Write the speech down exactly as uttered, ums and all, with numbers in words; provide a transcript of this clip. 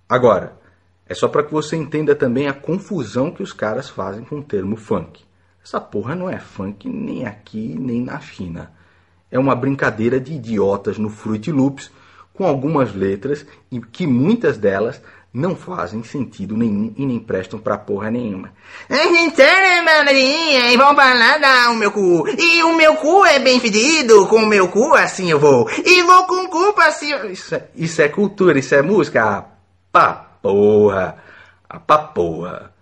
Agora, é só para que você entenda também a confusão que os caras fazem com o termo funk. Essa porra não é funk nem aqui nem na China. É uma brincadeira de idiotas no Fruit Loops com algumas letras e que muitas delas não fazem sentido nenhum e nem prestam pra porra nenhuma. E vão pra dar o meu cu. E o meu cu é bem fedido. Com o meu cu assim eu vou. E vou com o cu pra cima. Isso é, isso é cultura, isso é música. Ah, pá porra. Ah, pá porra.